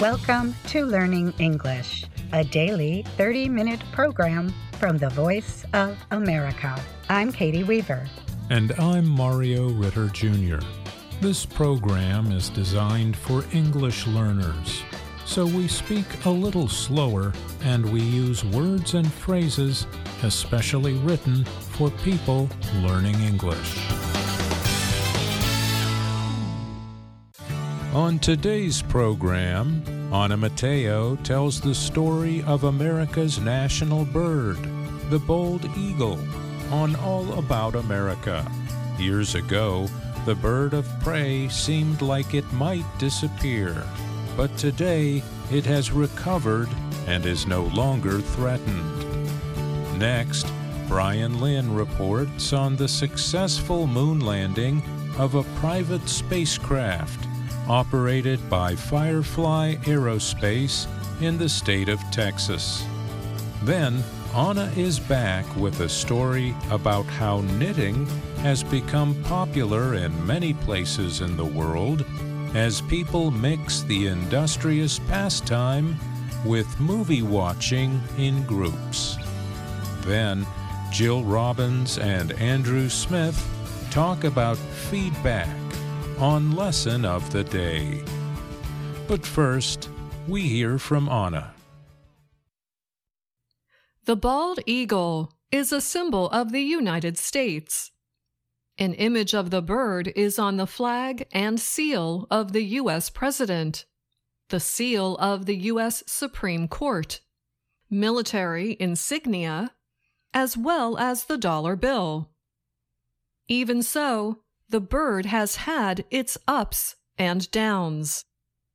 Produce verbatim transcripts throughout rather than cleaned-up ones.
Welcome to Learning English, a daily thirty-minute program from the Voice of America. I'm Katie Weaver. And I'm Mario Ritter Junior This program is designed for English learners, so we speak a little slower and we use words and phrases especially written for people learning English. On today's program, Ana Mateo tells the story of America's national bird, the bald eagle, on All About America. Years ago, the bird of prey seemed like it might disappear, but today it has recovered and is no longer threatened. Next, Brian Lynn reports on the successful moon landing of a private spacecraft operated by Firefly Aerospace in the state of Texas. Then, Ana is back with a story about how knitting has become popular in many places in the world as people mix the industrious pastime with movie watching in groups. Then, Jill Robbins and Andrew Smith talk about feedback on Lesson of the Day. But first, we hear from Ana. The bald eagle is a symbol of the United States. An image of the bird is on the flag and seal of the U S President, the seal of the U S Supreme Court, military insignia, as well as the dollar bill. Even so, the bird has had its ups and downs.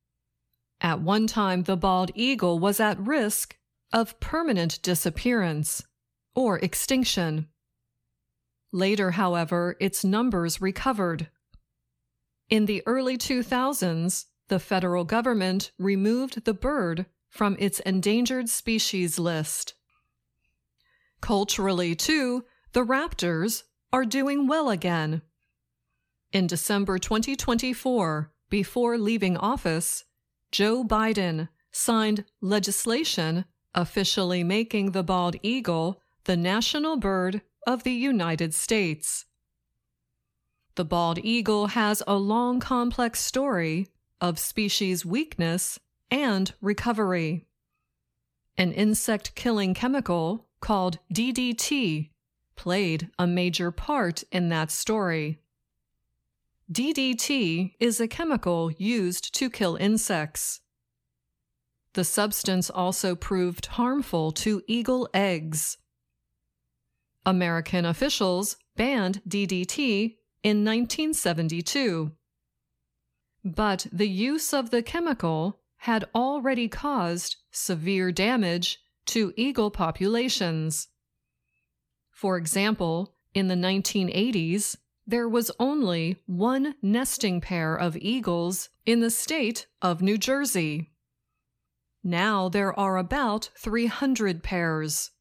At one time, the bald eagle was at risk of permanent disappearance or extinction. Later, however, its numbers recovered. In the early two thousands, the federal government removed the bird from its endangered species list. Culturally, too, the raptors are doing well again. In December twenty twenty-four, before leaving office, Joe Biden signed legislation officially making the bald eagle the national bird of the United States. The bald eagle has a long, complex story of species weakness and recovery. An insect-killing chemical called D D T played a major part in that story. D D T is a chemical used to kill insects. The substance also proved harmful to eagle eggs. American officials banned D D T in nineteen seventy-two. But the use of the chemical had already caused severe damage to eagle populations. For example, in the nineteen eighties, there was only one nesting pair of eagles in the state of New Jersey. Now there are about three hundred pairs.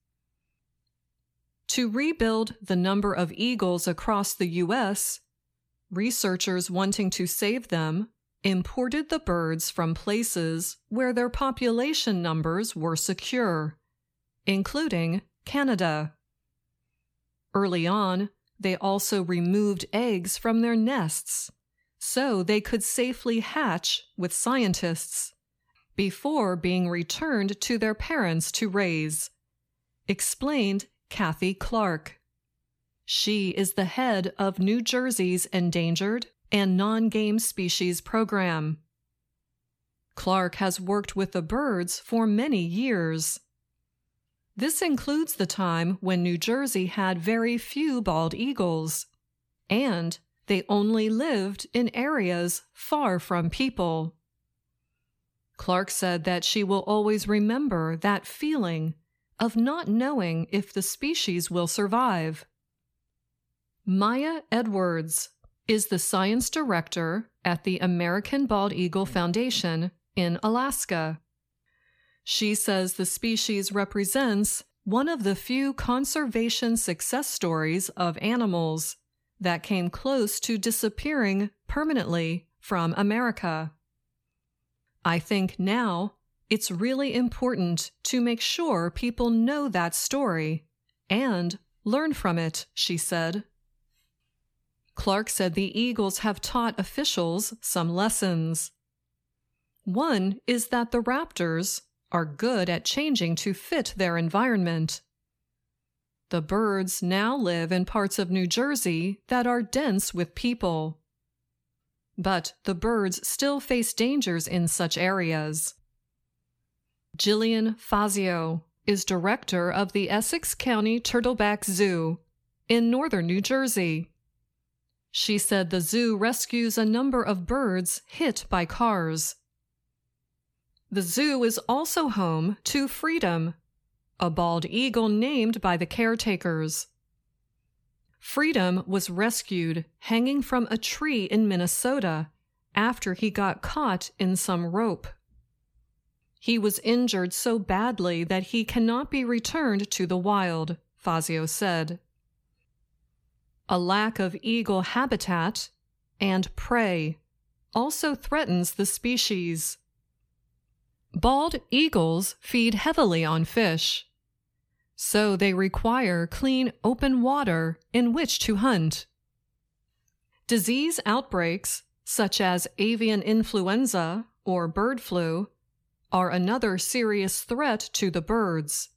To rebuild the number of eagles across the U S, researchers wanting to save them imported the birds from places where their population numbers were secure, including Canada. Early on, they also removed eggs from their nests so they could safely hatch with scientists before being returned to their parents to raise, explained Kathy Clark. She is the head of New Jersey's Endangered and Non-Game Species Program. Clark has worked with the birds for many years. This includes the time when New Jersey had very few bald eagles, and they only lived in areas far from people. Clark said that she will always remember that feeling of not knowing if the species will survive. Maya Edwards is the science director at the American Bald Eagle Foundation in Alaska. She says the species represents one of the few conservation success stories of animals that came close to disappearing permanently from America. I think now it's really important to make sure people know that story and learn from it, she said. Clark said the Eagles have taught officials some lessons. One is that the raptors are good at changing to fit their environment. The birds now live in parts of New Jersey that are dense with people. But the birds still face dangers in such areas. Jillian Fazio is director of the Essex County Turtleback Zoo in northern New Jersey. She said the zoo rescues a number of birds hit by cars. The zoo is also home to Freedom, a bald eagle named by the caretakers. Freedom was rescued hanging from a tree in Minnesota after he got caught in some rope. He was injured so badly that he cannot be returned to the wild, Fazio said. A lack of eagle habitat and prey also threatens the species. Bald eagles feed heavily on fish, so they require clean, open water in which to hunt. Disease outbreaks, such as avian influenza or bird flu, are another serious threat to the birds.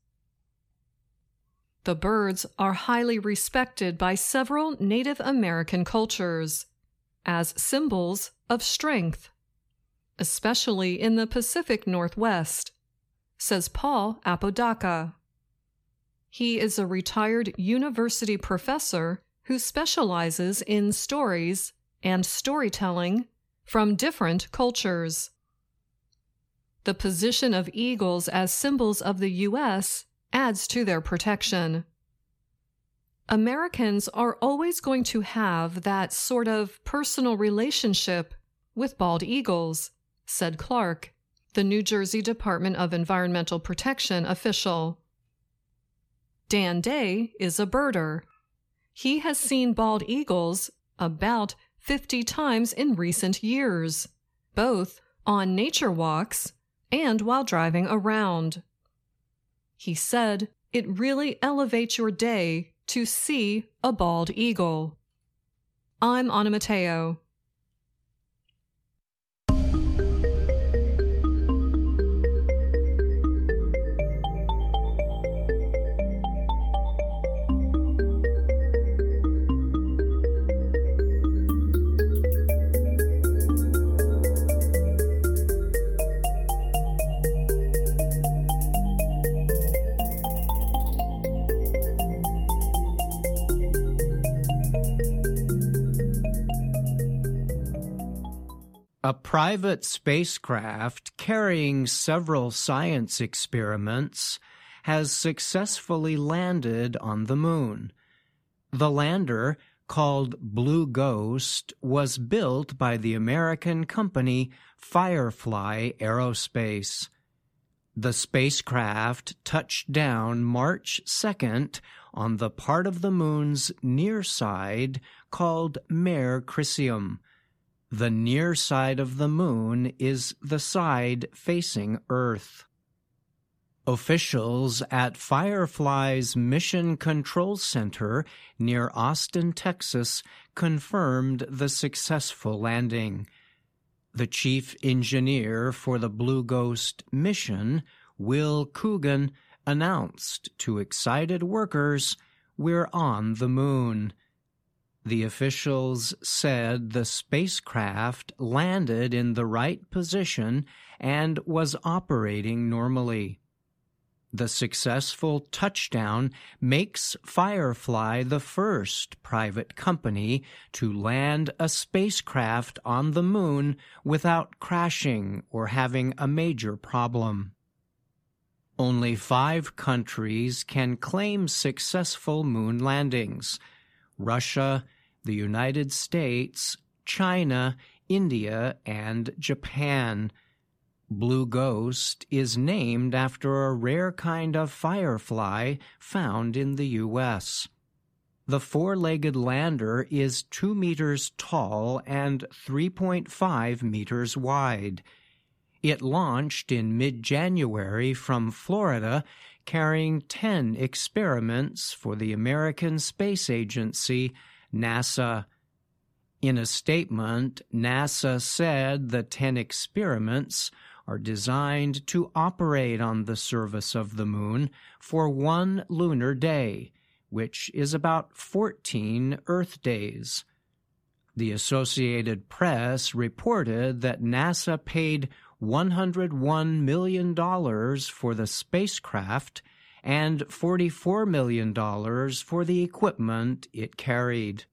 The birds are highly respected by several Native American cultures as symbols of strength, especially in the Pacific Northwest, says Paul Apodaca. He is a retired university professor who specializes in stories and storytelling from different cultures. The position of eagles as symbols of the U S adds to their protection. Americans are always going to have that sort of personal relationship with bald eagles, said Clark, the New Jersey Department of Environmental Protection official. Dan Day is a birder. He has seen bald eagles about fifty times in recent years, both on nature walks and while driving around. He said it really elevates your day to see a bald eagle. I'm Anna Mateo. A private spacecraft carrying several science experiments has successfully landed on the moon. The lander, called Blue Ghost, was built by the American company Firefly Aerospace. The spacecraft touched down March second on the part of the moon's near side called Mare Crisium. The near side of the moon is the side facing Earth. Officials at Firefly's Mission Control Center near Austin, Texas, confirmed the successful landing. The chief engineer for the Blue Ghost mission, Will Coogan, announced to excited workers, "We're on the moon." The officials said the spacecraft landed in the right position and was operating normally. The successful touchdown makes Firefly the first private company to land a spacecraft on the moon without crashing or having a major problem. Only five countries can claim successful moon landings: Russia, the United States, China, India, and Japan. Blue Ghost is named after a rare kind of firefly found in the U S The four-legged lander is two meters tall and three point five meters wide. It launched in mid-January from Florida, carrying ten experiments for the American Space Agency, NASA. In a statement, NASA said the ten experiments are designed to operate on the surface of the moon for one lunar day, which is about fourteen Earth days. The Associated Press reported that NASA paid one hundred one million dollars for the spacecraft and forty-four million dollars for the equipment it carried.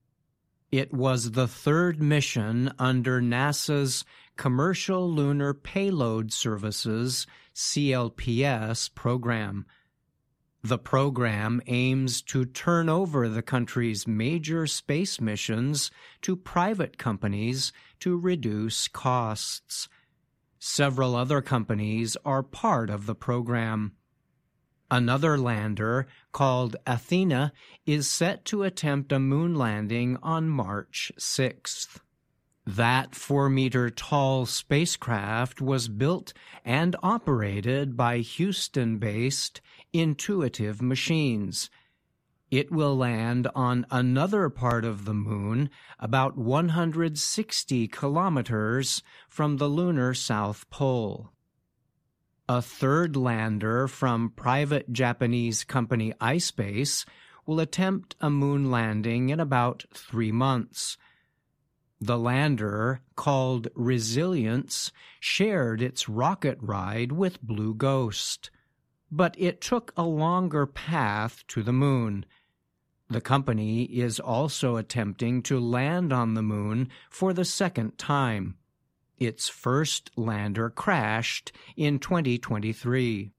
It was the third mission under NASA's Commercial Lunar Payload Services, C L P S, program. The program aims to turn over the country's major space missions to private companies to reduce costs. Several other companies are part of the program. Another lander, called Athena, is set to attempt a moon landing on March sixth. That four-meter-tall spacecraft was built and operated by Houston-based Intuitive Machines. It will land on another part of the moon, about one hundred sixty kilometers from the lunar South Pole. A third lander from private Japanese company iSpace will attempt a moon landing in about three months. The lander, called Resilience, shared its rocket ride with Blue Ghost, but it took a longer path to the moon. The company is also attempting to land on the moon for the second time. Its first lander crashed in twenty twenty-three.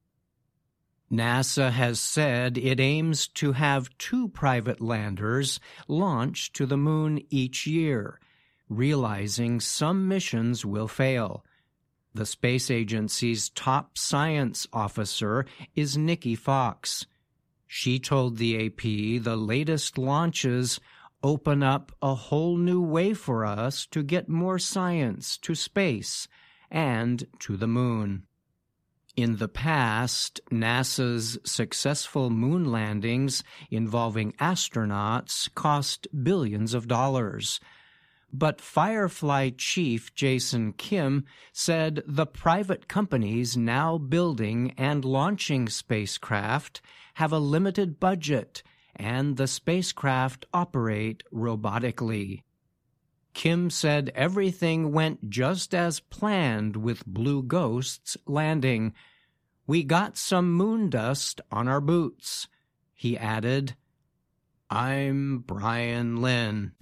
NASA has said it aims to have two private landers launched to the moon each year, realizing some missions will fail. The space agency's top science officer is Nikki Fox. She told the A P the latest launches open up a whole new way for us to get more science to space and to the moon. In the past, NASA's successful moon landings involving astronauts cost billions of dollars. But Firefly chief Jason Kim said the private companies now building and launching spacecraft have a limited budget, and the spacecraft operate robotically. Kim said everything went just as planned with Blue Ghost's landing. "We got some moon dust on our boots." He added, "I'm Brian Lynn."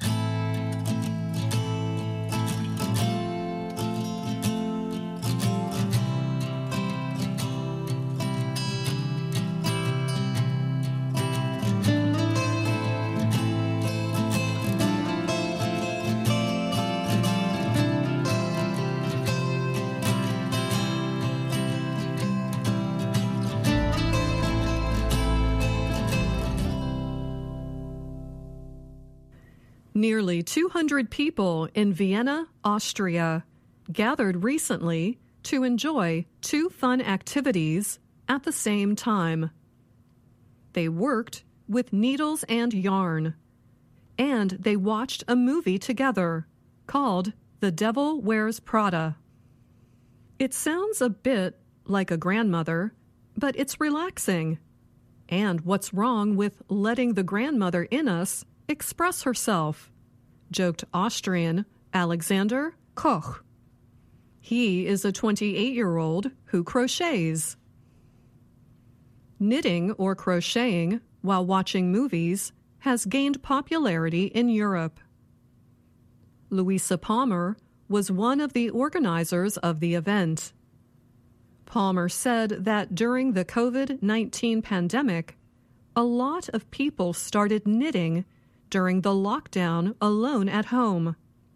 Nearly two hundred people in Vienna, Austria, gathered recently to enjoy two fun activities at the same time. They worked with needles and yarn, and they watched a movie together called The Devil Wears Prada. It sounds a bit like a grandmother, but it's relaxing. And what's wrong with letting the grandmother in us express herself, joked Austrian Alexander Koch. He is a twenty-eight-year-old who crochets. Knitting or crocheting while watching movies has gained popularity in Europe. Louisa Palmer was one of the organizers of the event. Palmer said that during the COVID nineteen pandemic, a lot of people started knitting during the lockdown alone at home.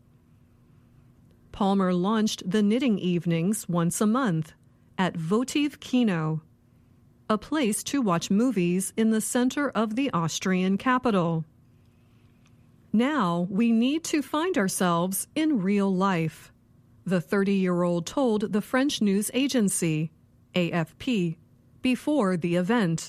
Palmer launched the knitting evenings once a month at Votive Kino, a place to watch movies in the center of the Austrian capital. Now we need to find ourselves in real life. the thirty-year-old told the French news agency, A F P, before the event.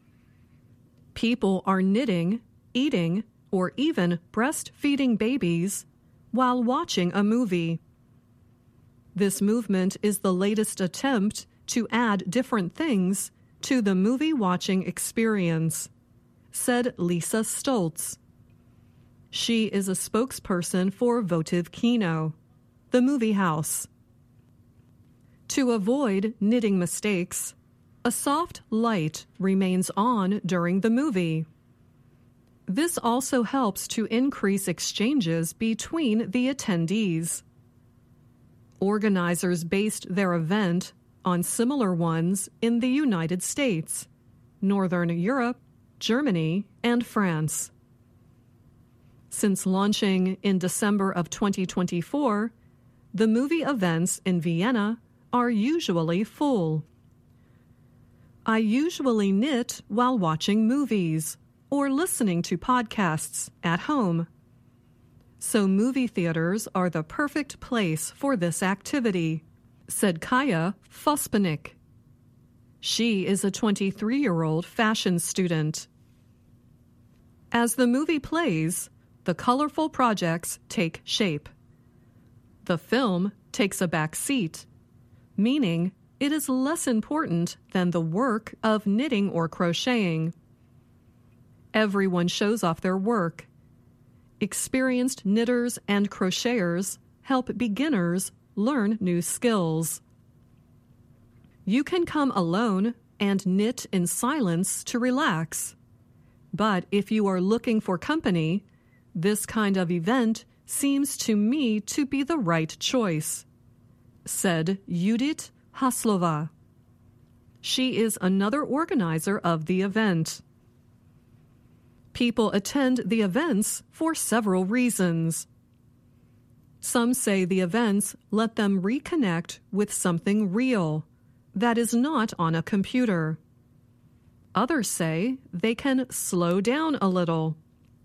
People are knitting, eating, or even breastfeeding babies while watching a movie. This movement is the latest attempt to add different things to the movie-watching experience, said Lisa Stoltz. She is a spokesperson for Votive Kino, the movie house. To avoid knitting mistakes, a soft light remains on during the movie. This also helps to increase exchanges between the attendees. Organizers based their event on similar ones in the United States, Northern Europe, Germany, and France. Since launching in December of twenty twenty-four, the movie events in Vienna are usually full. I usually knit while watching movies or listening to podcasts at home. So movie theaters are the perfect place for this activity, said Kaya Fospanik. She is a twenty-three-year-old fashion student. As the movie plays, the colorful projects take shape. The film takes a back seat, meaning it is less important than the work of knitting or crocheting. Everyone shows off their work. Experienced knitters and crocheters help beginners learn new skills. You can come alone and knit in silence to relax. But if you are looking for company, this kind of event seems to me to be the right choice, said Judith Haslova. She is another organizer of the event. People attend the events for several reasons. Some say the events let them reconnect with something real that is not on a computer. Others say they can slow down a little.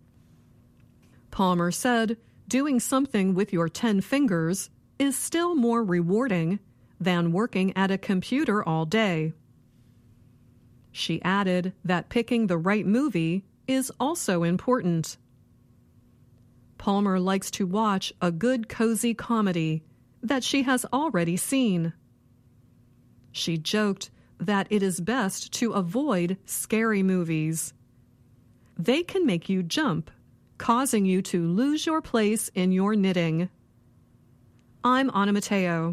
Palmer said doing something with your ten fingers is still more rewarding than working at a computer all day. She added that picking the right movie is also important. Palmer likes to watch a good cozy comedy that she has already seen. She joked that it is best to avoid scary movies. They can make you jump, causing you to lose your place in your knitting. I'm Anna Mateo.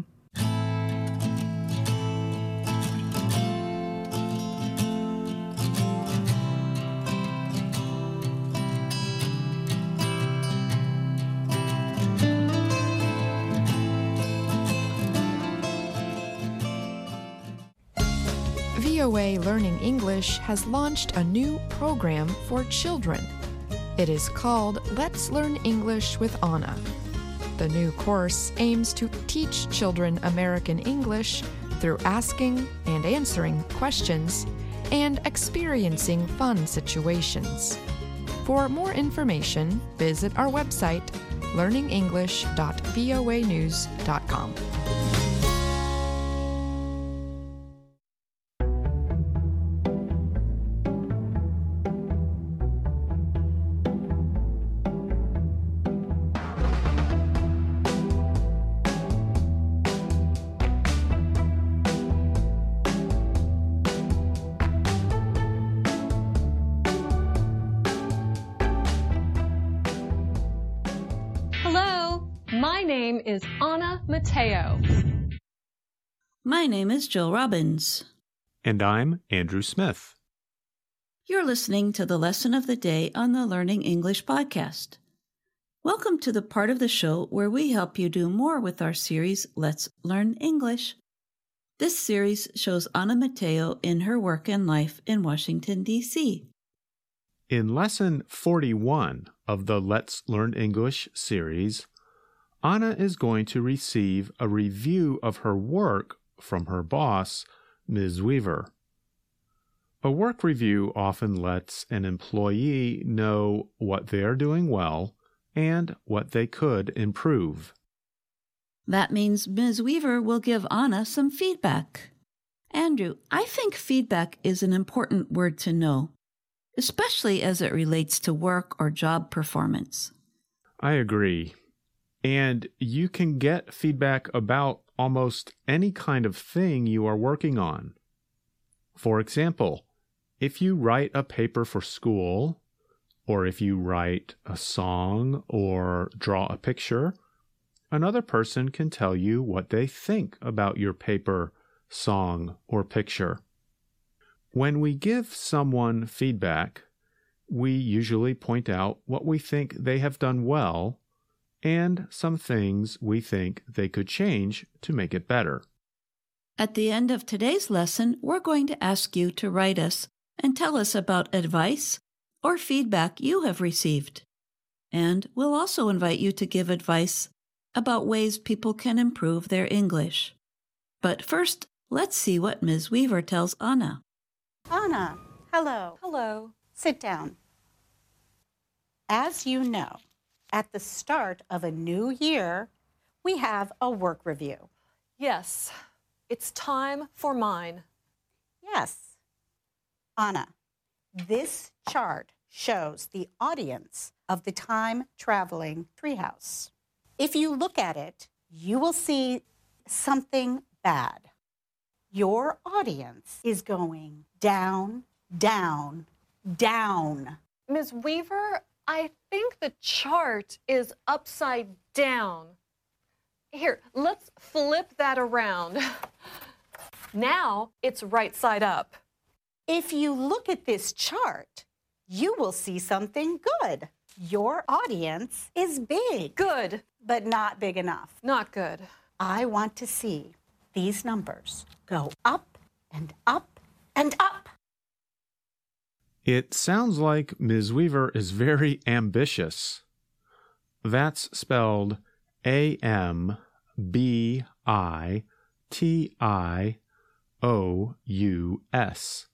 V O A Learning English has launched a new program for children. It is called Let's Learn English with Anna. The new course aims to teach children American English through asking and answering questions and experiencing fun situations. For more information, visit our website, learning english dot voa news dot com. My name is Anna Mateo. My name is Jill Robbins. And I'm Andrew Smith. You're listening to the Lesson of the Day on the Learning English podcast. Welcome to the part of the show where we help you do more with our series, Let's Learn English. This series shows Anna Mateo in her work and life in Washington, D C In Lesson forty-one of the Let's Learn English series, Anna is going to receive a review of her work from her boss, Miz Weaver. A work review often lets an employee know what they are doing well and what they could improve. That means Miz Weaver will give Anna some feedback. Andrew, I think feedback is an important word to know, especially as it relates to work or job performance. I agree. And you can get feedback about almost any kind of thing you are working on. For example, if you write a paper for school, or if you write a song or draw a picture, another person can tell you what they think about your paper, song, or picture. When we give someone feedback, we usually point out what we think they have done well and some things we think they could change to make it better. At the end of today's lesson, we're going to ask you to write us and tell us about advice or feedback you have received. And we'll also invite you to give advice about ways people can improve their English. But first, let's see what Miz Weaver tells Anna. Anna, hello. Hello. Sit down. As you know, at the start of a new year, we have a work review. Yes, it's time for mine. Yes. Anna, this chart shows the audience of the Time Traveling Treehouse. If you look at it, you will see something bad. Your audience is going down, down, down. Miz Weaver, I think the chart is upside down. Here, let's flip that around. Now it's right side up. If you look at this chart, you will see something good. Your audience is big. Good. But not big enough. Not good. I want to see these numbers go up and up and up. It sounds like Miz Weaver is very ambitious. That's spelled A M B I T I O U S.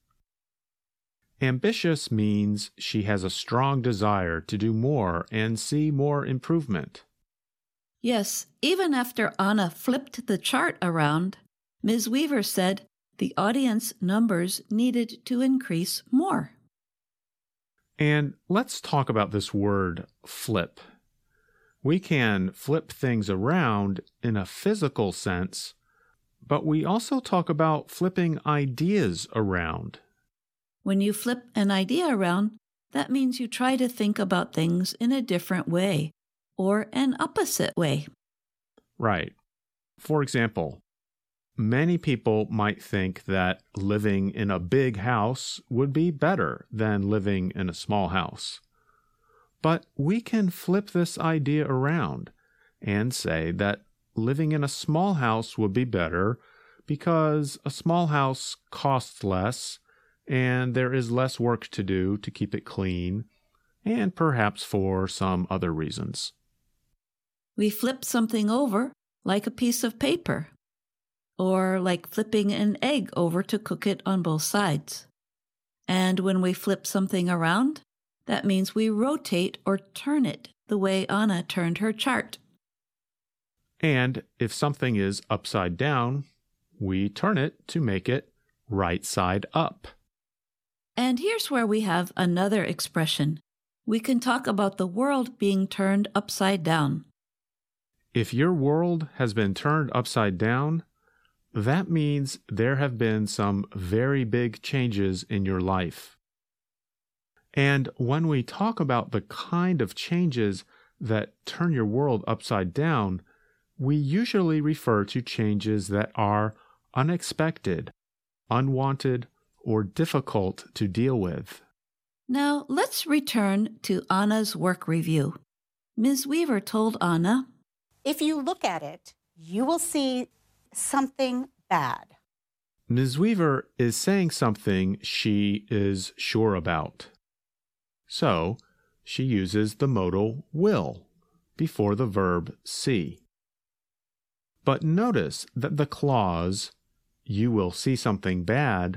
Ambitious means she has a strong desire to do more and see more improvement. Yes, even after Anna flipped the chart around, Miz Weaver said the audience numbers needed to increase more. And let's talk about this word flip. We can flip things around in a physical sense, but we also talk about flipping ideas around. When you flip an idea around, that means you try to think about things in a different way or an opposite way. Right. For example, many people might think that living in a big house would be better than living in a small house. But we can flip this idea around and say that living in a small house would be better because a small house costs less and there is less work to do to keep it clean, and perhaps for some other reasons. We flip something over like a piece of paper, or like flipping an egg over to cook it on both sides. And when we flip something around, that means we rotate or turn it the way Anna turned her chart. And if something is upside down, we turn it to make it right side up. And here's where we have another expression. We can talk about the world being turned upside down. If your world has been turned upside down, that means there have been some very big changes in your life. And when we talk about the kind of changes that turn your world upside down, we usually refer to changes that are unexpected, unwanted, or difficult to deal with. Now, let's return to Anna's work review. Miz Weaver told Anna, If you look at it, you will see something bad. Miz Weaver is saying something she is sure about. So, she uses the modal will before the verb see. But notice that the clause, you will see something bad,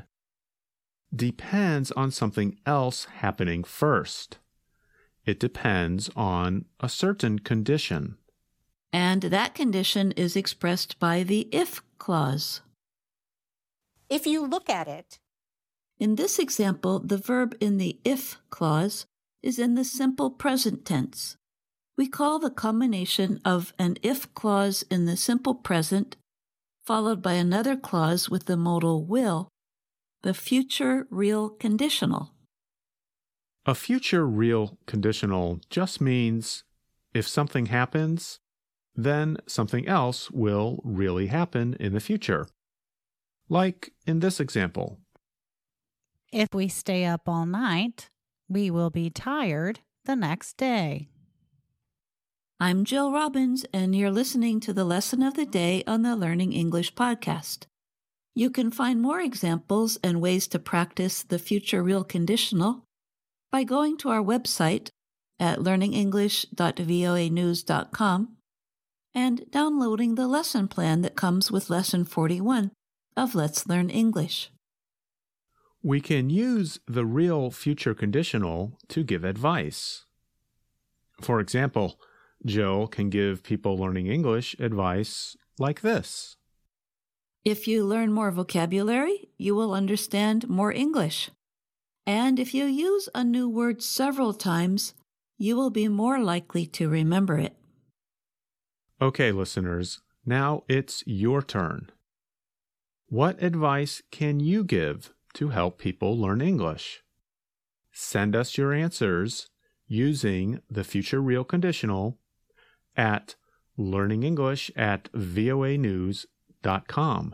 depends on something else happening first. It depends on a certain condition. And that condition is expressed by the if clause. If you look at it, In this example, the verb in the if clause is in the simple present tense. We call the combination of an if clause in the simple present, followed by another clause with the modal will, the future real conditional. A future real conditional just means if something happens, then something else will really happen in the future. Like in this example. If we stay up all night, we will be tired the next day. I'm Jill Robbins, and you're listening to the Lesson of the Day on the Learning English podcast. You can find more examples and ways to practice the future real conditional by going to our website at learning english dot voa news dot com and downloading the lesson plan that comes with Lesson forty-one of Let's Learn English. We can use the real future conditional to give advice. For example, Jill can give people learning English advice like this. If you learn more vocabulary, you will understand more English. And if you use a new word several times, you will be more likely to remember it. Okay, listeners, now it's your turn. What advice can you give to help people learn English? Send us your answers using the future real conditional at learningenglish at voa news dot com.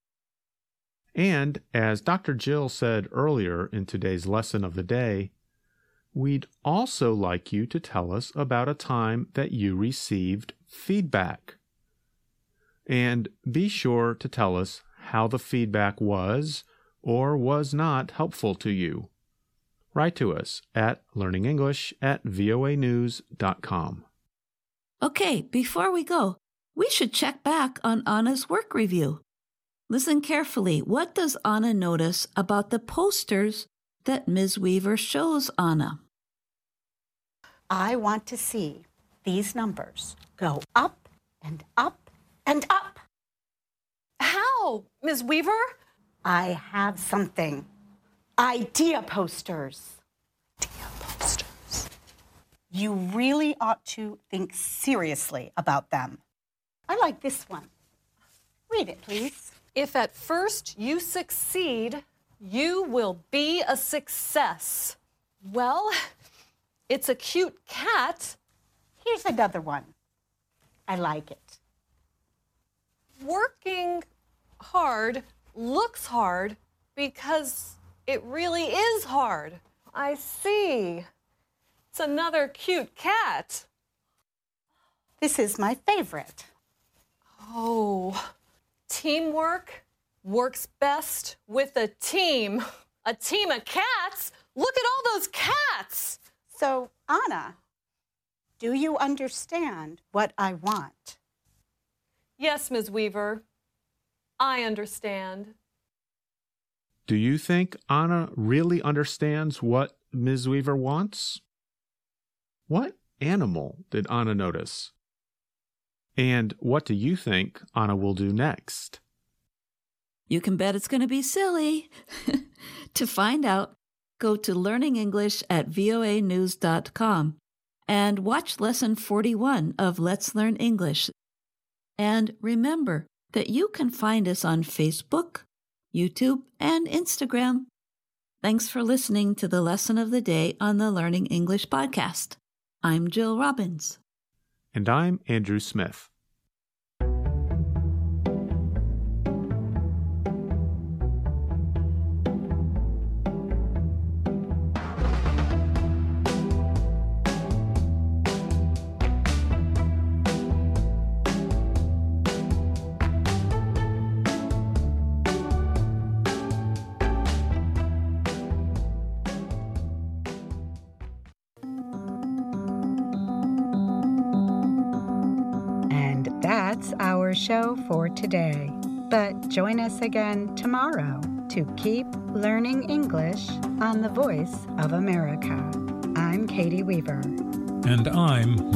And as Doctor Jill said earlier in today's lesson of the day, we'd also like you to tell us about a time that you received feedback. And be sure to tell us how the feedback was or was not helpful to you. Write to us at learningenglish at voa news dot com. Okay, before we go, we should check back on Anna's work review. Listen carefully. What does Anna notice about the posters that Miz Weaver shows Anna? I want to see these numbers go up and up and up. How, Miz Weaver? I have something. Idea posters. Idea posters. You really ought to think seriously about them. I like this one. Read it, please. If at first you succeed, you will be a success. Well, it's a cute cat. Here's another one. I like it. Working hard looks hard because it really is hard. I see. It's another cute cat. This is my favorite. Oh, teamwork works best with a team. A team of cats? Look at all those cats! So, Anna, do you understand what I want? Yes, Miz Weaver. I understand. Do you think Anna really understands what Miz Weaver wants? What animal did Anna notice? And what do you think Anna will do next? You can bet it's going to be silly. To find out, go to learning english at voa news dot com and watch Lesson forty-one of Let's Learn English. And remember that you can find us on Facebook, YouTube, and Instagram. Thanks for listening to the Lesson of the Day on the Learning English podcast. I'm Jill Robbins. And I'm Andrew Smith. That's our show for today. But join us again tomorrow to keep learning English on the Voice of America. I'm Katie Weaver. And I'm